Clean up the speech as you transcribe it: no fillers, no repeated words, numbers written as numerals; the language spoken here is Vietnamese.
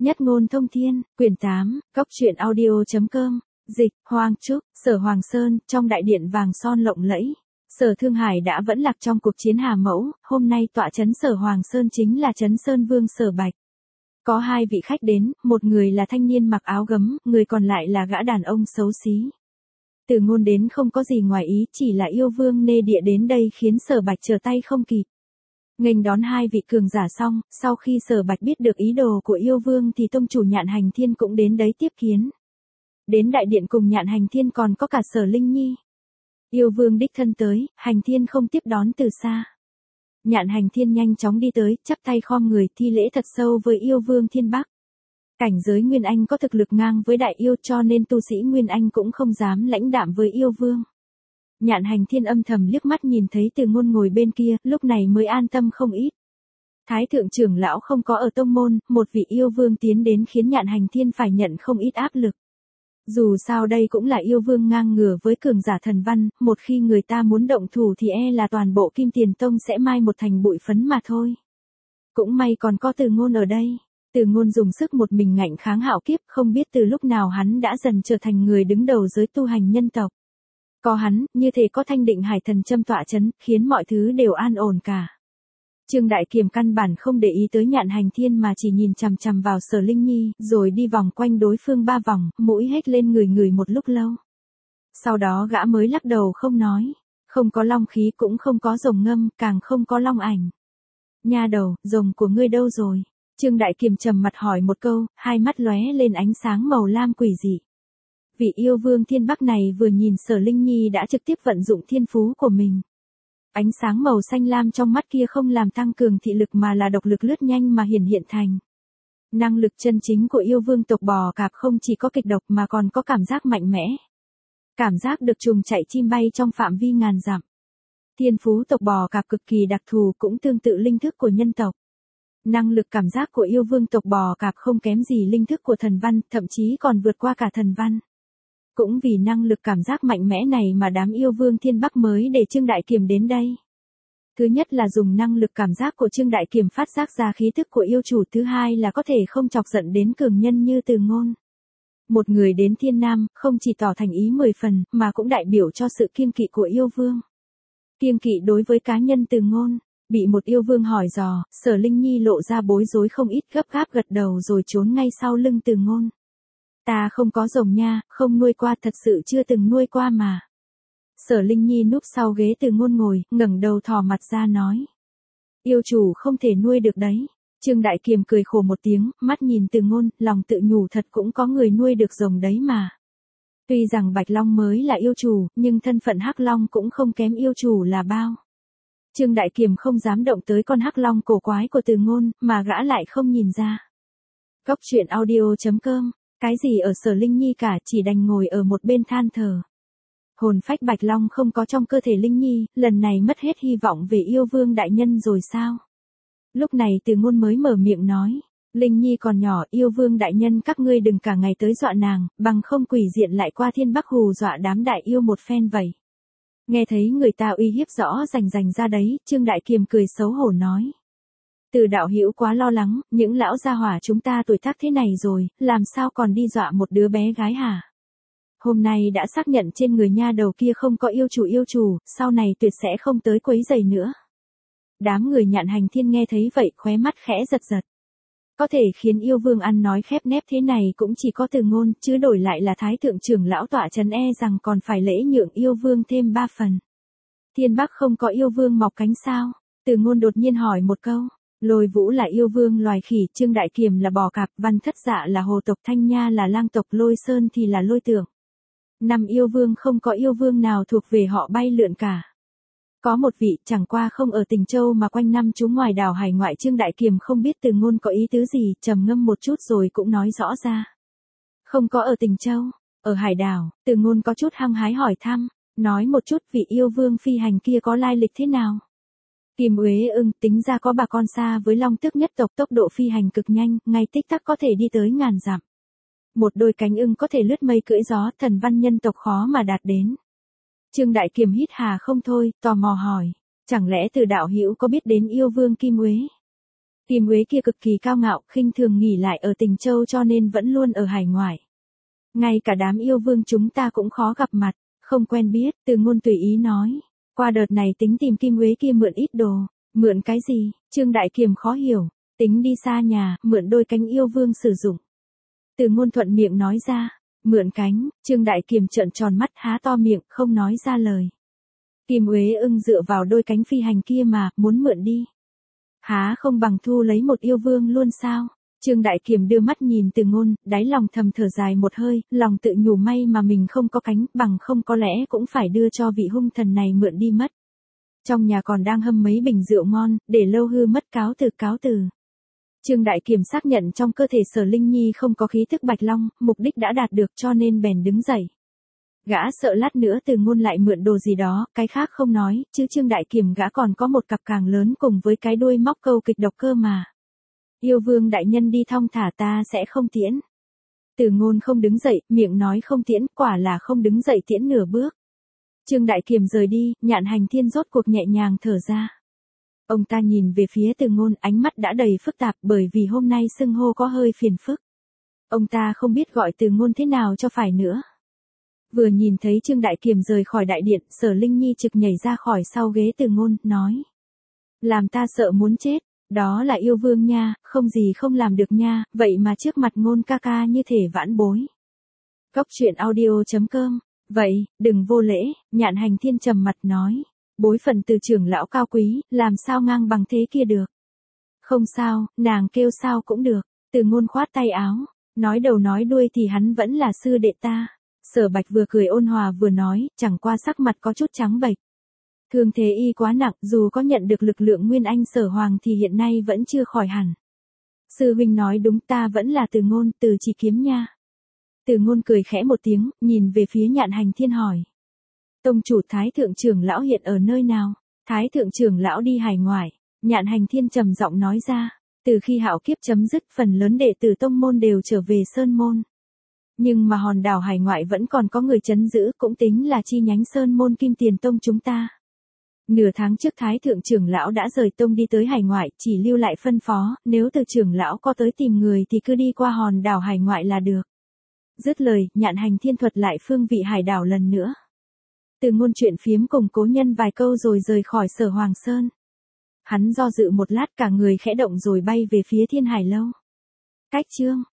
Nhất ngôn thông thiên, quyển 8, Cốc truyện audio.com, dịch, Hoàng Trúc, Sở Hoàng Sơn, trong đại điện vàng son lộng lẫy. Sở Thương Hải đã vẫn lạc trong cuộc chiến Hà Mẫu, hôm nay tọa trấn Sở Hoàng Sơn chính là trấn Sơn Vương Sở Bạch. Có hai vị khách đến, một người là thanh niên mặc áo gấm, người còn lại là gã đàn ông xấu xí. Từ Ngôn đến không có gì ngoài ý, chỉ là yêu vương Nê Địa đến đây khiến Sở Bạch trở tay không kịp. Nghênh đón hai vị cường giả xong, sau khi Sở Bạch biết được ý đồ của yêu vương thì tông chủ Nhạn Hành Thiên cũng đến đấy tiếp kiến. Đến đại điện cùng Nhạn Hành Thiên còn có cả Sở Linh Nhi. Yêu vương đích thân tới, Hành Thiên không tiếp đón từ xa. Nhạn Hành Thiên nhanh chóng đi tới, chắp tay khom người thi lễ thật sâu với yêu vương Thiên Bắc. Cảnh giới Nguyên Anh có thực lực ngang với đại yêu cho nên tu sĩ Nguyên Anh cũng không dám lãnh đạm với yêu vương. Nhạn Hành Thiên âm thầm liếc mắt nhìn thấy Từ Ngôn ngồi bên kia, lúc này mới an tâm không ít. Thái thượng trưởng lão không có ở tông môn, một vị yêu vương tiến đến khiến Nhạn Hành Thiên phải nhận không ít áp lực. Dù sao đây cũng là yêu vương ngang ngửa với cường giả thần văn, một khi người ta muốn động thủ thì là toàn bộ Kim Tiền Tông sẽ mai một thành bụi phấn mà thôi. Cũng may còn có Từ Ngôn ở đây. Từ Ngôn dùng sức một mình ngạnh kháng hạo kiếp, không biết từ lúc nào hắn đã dần trở thành người đứng đầu giới tu hành nhân tộc. Có hắn, như thể có Thanh Định Hải Thần châm tọa chấn, khiến mọi thứ đều an ổn cả. Trương Đại Kiềm căn bản không để ý tới Nhạn Hành Thiên mà chỉ nhìn chằm chằm vào Sở Linh Nhi, rồi đi vòng quanh đối phương 3 vòng, mũi hét lên người một lúc lâu. Sau đó gã mới lắc đầu không nói, không có long khí cũng không có rồng ngâm, càng không có long ảnh. Nha đầu, rồng của ngươi đâu rồi? Trương Đại Kiềm trầm mặt hỏi một câu, hai mắt lóe lên ánh sáng màu lam quỷ dị. Vị yêu vương Thiên Bắc này vừa nhìn Sở Linh Nhi đã trực tiếp vận dụng thiên phú của mình. Ánh sáng màu xanh lam trong mắt kia không làm tăng cường thị lực mà là độc lực lướt nhanh mà hiện thành. Năng lực chân chính của yêu vương tộc bò cạp không chỉ có kịch độc mà còn có cảm giác mạnh mẽ. Cảm giác được chuồng chạy chim bay trong phạm vi ngàn dặm. Thiên phú tộc bò cạp cực kỳ đặc thù cũng tương tự linh thức của nhân tộc. Năng lực cảm giác của yêu vương tộc bò cạp không kém gì linh thức của thần văn, thậm chí còn vượt qua cả thần văn. Cũng vì năng lực cảm giác mạnh mẽ này mà đám yêu vương Thiên Bắc mới để Trương Đại Kiềm đến đây. Thứ nhất là dùng năng lực cảm giác của Trương Đại Kiềm phát giác ra khí thức của yêu chủ, thứ hai là có thể không chọc giận đến cường nhân như Từ Ngôn. Một người đến Thiên Nam, không chỉ tỏ thành ý 10 phần, mà cũng đại biểu cho sự kiêng kỵ của yêu vương. Kiêng kỵ đối với cá nhân Từ Ngôn. Bị một yêu vương hỏi dò, Sở Linh Nhi lộ ra bối rối không ít, gấp gáp gật đầu rồi trốn ngay sau lưng Từ Ngôn. Ta không có rồng nha, không nuôi qua, thật sự chưa từng nuôi qua mà. Sở Linh Nhi núp sau ghế Từ Ngôn ngồi, ngẩng đầu thò mặt ra nói. Yêu chủ không thể nuôi được đấy. Trương Đại Kiềm cười khổ một tiếng, mắt nhìn Từ Ngôn, lòng tự nhủ thật cũng có người nuôi được rồng đấy mà. Tuy rằng Bạch Long mới là yêu chủ, nhưng thân phận Hắc Long cũng không kém yêu chủ là bao. Trương Đại Kiềm không dám động tới con Hắc Long cổ quái của Từ Ngôn, mà gã lại không nhìn ra. Cốc truyện audio.com, cái gì ở Sở Linh Nhi cả, chỉ đành ngồi ở một bên than thở. Hồn phách Bạch Long không có trong cơ thể Linh Nhi, lần này mất hết hy vọng về yêu vương đại nhân rồi sao? Lúc này Từ Ngôn mới mở miệng nói, Linh Nhi còn nhỏ, yêu vương đại nhân các ngươi đừng cả ngày tới dọa nàng, bằng không quỷ diện lại qua Thiên Bắc hù dọa đám đại yêu một phen vậy. Nghe thấy người ta uy hiếp rõ rành ra đấy, Trương Đại Kiềm cười xấu hổ nói. Từ đạo hữu quá lo lắng, những lão gia hỏa chúng ta tuổi tác thế này rồi, làm sao còn đi dọa một đứa bé gái hả? Hôm nay đã xác nhận trên người nha đầu kia không có yêu chủ, sau này tuyệt sẽ không tới quấy rầy nữa. Đám người Nhạn Hành Thiên nghe thấy vậy khóe mắt khẽ giật. Có thể khiến yêu vương ăn nói khép nép thế này cũng chỉ có Từ Ngôn, chứ đổi lại là Thái thượng trưởng lão tọa trấn rằng còn phải lễ nhượng yêu vương thêm 3 phần. Thiên Bắc không có yêu vương mọc cánh sao? Từ Ngôn đột nhiên hỏi một câu. Lôi Vũ là yêu vương loài khỉ, Trương Đại Kiềm là bò cạp, Văn Thất Dạ là hồ tộc, Thanh Nha là lang tộc, Lôi Sơn thì là lôi tượng. 5 yêu vương không có yêu vương nào thuộc về họ bay lượn cả. Có một vị chẳng qua không ở Tình Châu mà quanh năm trú ngoài đảo hải ngoại. Trương Đại Kiềm không biết Từ Ngôn có ý tứ gì, trầm ngâm một chút rồi cũng nói rõ ra. Không có ở Tình Châu, ở hải đảo. Từ Ngôn có chút hăng hái hỏi thăm, nói một chút vị yêu vương phi hành kia có lai lịch thế nào. Kim Uế Ưng, tính ra có bà con xa với Long Tước nhất tộc, tốc độ phi hành cực nhanh, ngay tích tắc có thể đi tới ngàn dặm. Một đôi cánh ưng có thể lướt mây cưỡi gió, thần văn nhân tộc khó mà đạt đến. Trương Đại Kiềm hít hà không thôi, tò mò hỏi, chẳng lẽ Từ đạo hữu có biết đến yêu vương Kim Uế? Kim Uế kia cực kỳ cao ngạo, khinh thường nghỉ lại ở Tình Châu cho nên vẫn luôn ở hải ngoại. Ngay cả đám yêu vương chúng ta cũng khó gặp mặt, không quen biết, Từ Ngôn tùy ý nói. Qua đợt này tính tìm Kim Uế kia mượn ít đồ. Mượn cái gì? Trương Đại Kiềm khó hiểu. Tính đi xa nhà, mượn đôi cánh yêu vương sử dụng. Từ Ngôn thuận miệng nói ra. Mượn cánh, Trương Đại Kiềm trợn tròn mắt há to miệng, không nói ra lời. Kim Uế ưng dựa vào đôi cánh phi hành kia mà, muốn mượn đi. Há không bằng thu lấy một yêu vương luôn sao? Trương Đại Kiềm đưa mắt nhìn Từ Ngôn, đáy lòng thầm thở dài một hơi, lòng tự nhủ may mà mình không có cánh, bằng không có lẽ cũng phải đưa cho vị hung thần này mượn đi mất. Trong nhà còn đang hâm mấy bình rượu ngon, để lâu hư mất cáo từ. Trương Đại Kiềm xác nhận trong cơ thể Sở Linh Nhi không có khí thức Bạch Long, mục đích đã đạt được cho nên bèn đứng dậy. Gã sợ lát nữa Từ Ngôn lại mượn đồ gì đó, cái khác không nói, chứ Trương Đại Kiềm gã còn có một cặp càng lớn cùng với cái đuôi móc câu kịch độc cơ mà. Yêu vương đại nhân đi thong thả ta sẽ không tiễn. Từ Ngôn không đứng dậy, miệng nói không tiễn, quả là không đứng dậy tiễn nửa bước. Trương Đại Kiềm rời đi, Nhạn Hành Thiên rốt cuộc nhẹ nhàng thở ra. Ông ta nhìn về phía Từ Ngôn, ánh mắt đã đầy phức tạp bởi vì hôm nay xưng hô có hơi phiền phức. Ông ta không biết gọi Từ Ngôn thế nào cho phải nữa. Vừa nhìn thấy Trương Đại Kiềm rời khỏi đại điện, Sở Linh Nhi trực nhảy ra khỏi sau ghế Từ Ngôn, nói. Làm ta sợ muốn chết, đó là yêu vương nha, không gì không làm được nha, vậy mà trước mặt Ngôn ca ca như thể vãn bối. Cóc truyện audio.com. Vậy, đừng vô lễ, Nhạn Hành Thiên trầm mặt nói. Bối phận từ trưởng lão cao quý, làm sao ngang bằng thế kia được. Không sao, nàng kêu sao cũng được. Từ Ngôn khoát tay áo. Nói đầu nói đuôi thì hắn vẫn là sư đệ ta. Sở Bạch vừa cười ôn hòa vừa nói, chẳng qua sắc mặt có chút trắng bệch. Thương thế y quá nặng, dù có nhận được lực lượng Nguyên Anh Sở Hoàng thì hiện nay vẫn chưa khỏi hẳn. Sư huynh nói đúng, ta vẫn là Từ Ngôn, Từ Chỉ Kiếm nha. Từ Ngôn cười khẽ một tiếng, nhìn về phía Nhạn Hành Thiên hỏi. Tông chủ Thái thượng trưởng lão hiện ở nơi nào? Thái thượng trưởng lão đi hải ngoại. Nhạn Hành Thiên trầm giọng nói ra. Từ khi hạo kiếp chấm dứt, phần lớn đệ tử tông môn đều trở về sơn môn. Nhưng mà hòn đảo hải ngoại vẫn còn có người trấn giữ, cũng tính là chi nhánh sơn môn Kim Tiền Tông chúng ta. Nửa tháng trước Thái thượng trưởng lão đã rời tông đi tới hải ngoại, chỉ lưu lại phân phó, nếu từ trưởng lão có tới tìm người thì cứ đi qua hòn đảo hải ngoại là được. Dứt lời, Nhạn Hành Thiên thuật lại phương vị hải đảo lần nữa. Từ Ngôn chuyện phiếm cùng cố nhân vài câu rồi rời khỏi Sở Hoàng Sơn. Hắn do dự một lát, cả người khẽ động rồi bay về phía Thiên Hải Lâu. Cách chương